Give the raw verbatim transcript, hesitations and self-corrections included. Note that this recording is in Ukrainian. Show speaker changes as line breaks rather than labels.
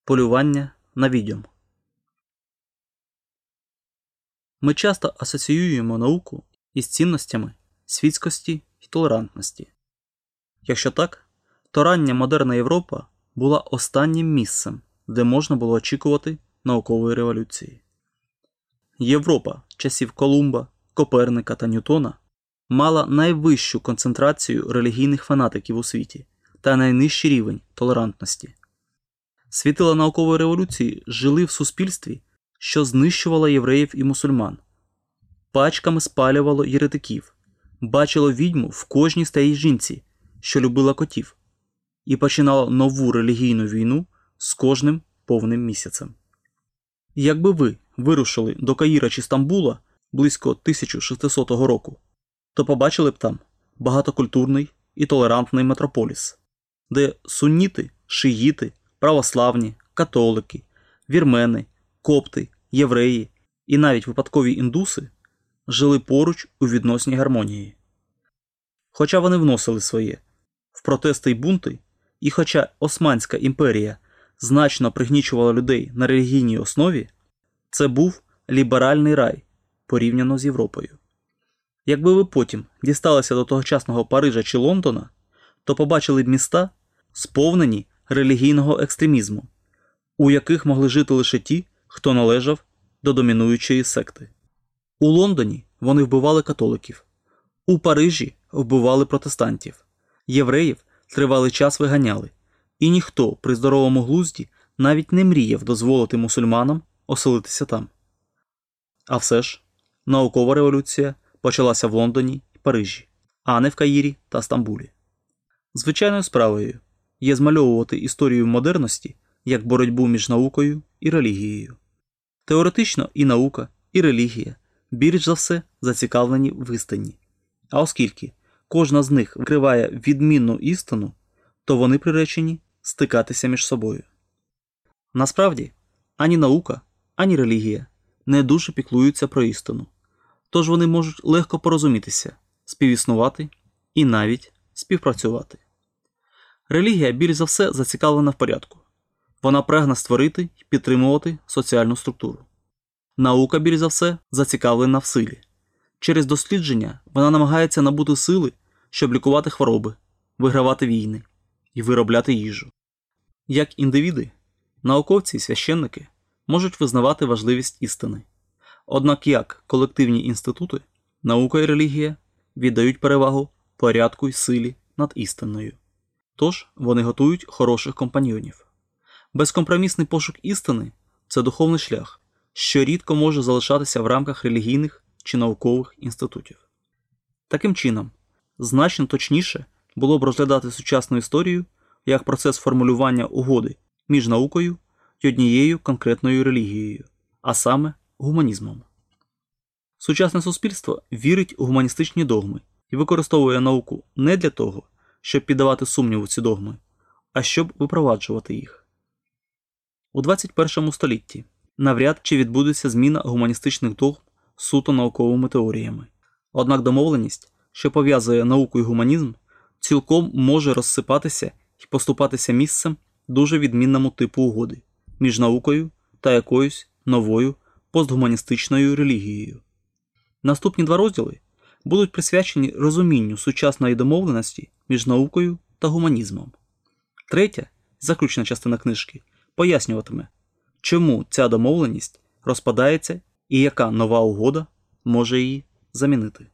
Полювання на відьом. Ми часто асоціюємо науку із цінностями світськості і толерантності. Якщо так, то рання модерна Європа була останнім місцем, де можна було очікувати наукової революції. Європа часів Колумба, Коперника та Ньютона мала найвищу концентрацію релігійних фанатиків у світі та найнижчий рівень толерантності. Світила наукової революції жили в суспільстві, що знищувало євреїв і мусульман, пачками спалювало єретиків, бачило відьму в кожній старій жінці, що любила котів, і починало нову релігійну війну з кожним повним місяцем. Якби ви вирушили до Каїра чи Стамбула близько тисяча шестисотого року, то побачили б там багатокультурний і толерантний метрополіс, де сунніти, шиїти, православні, католики, вірмени, копти, євреї і навіть випадкові індуси жили поруч у відносній гармонії. Хоча вони вносили своє в протести й бунти, і хоча Османська імперія значно пригнічувала людей на релігійній основі, це був ліберальний рай порівняно з Європою. Якби ви потім дісталися до тогочасного Парижа чи Лондона, то побачили б міста, сповнені релігійного екстремізму, у яких могли жити лише ті, хто належав до домінуючої секти. У Лондоні вони вбивали католиків, у Парижі вбивали протестантів, євреїв тривалий час виганяли, і ніхто при здоровому глузді навіть не мріяв дозволити мусульманам оселитися там. А все ж, наукова революція почалася в Лондоні і Парижі, а не в Каїрі та Стамбулі. Звичайною справою є змальовувати історію модерності як боротьбу між наукою і релігією. Теоретично і наука, і релігія більш за все зацікавлені в істині. А оскільки кожна з них викриває відмінну істину, то вони приречені стикатися між собою. Насправді, ані наука, ані релігія не дуже піклуються про істину, тож вони можуть легко порозумітися, співіснувати і навіть співпрацювати. Релігія більш за все зацікавлена в порядку. Вона прагне створити і підтримувати соціальну структуру. Наука більш за все зацікавлена в силі. Через дослідження вона намагається набути сили, щоб лікувати хвороби, вигравати війни і виробляти їжу. Як індивіди, науковці і священники можуть визнавати важливість істини. Однак як колективні інститути, наука і релігія віддають перевагу порядку й силі над істиною. Тож вони готують хороших компаньйонів. Безкомпромісний пошук істини – це духовний шлях, що рідко може залишатися в рамках релігійних чи наукових інститутів. Таким чином, значно точніше було б розглядати сучасну історію як процес формулювання угоди між наукою й однією конкретною релігією, а саме гуманізмом. Сучасне суспільство вірить у гуманістичні догми і використовує науку не для того, щоб піддавати сумніву ці догми, а щоб випроваджувати їх. У двадцять першому столітті навряд чи відбудеться зміна гуманістичних догм суто науковими теоріями. Однак домовленість, що пов'язує науку і гуманізм, цілком може розсипатися і поступатися місцем дуже відмінному типу угоди між наукою та якоюсь новою постгуманістичною релігією. Наступні два розділи будуть присвячені розумінню сучасної домовленості між наукою та гуманізмом. Третя, заключна частина книжки, пояснюватиме, чому ця домовленість розпадається і яка нова угода може її замінити.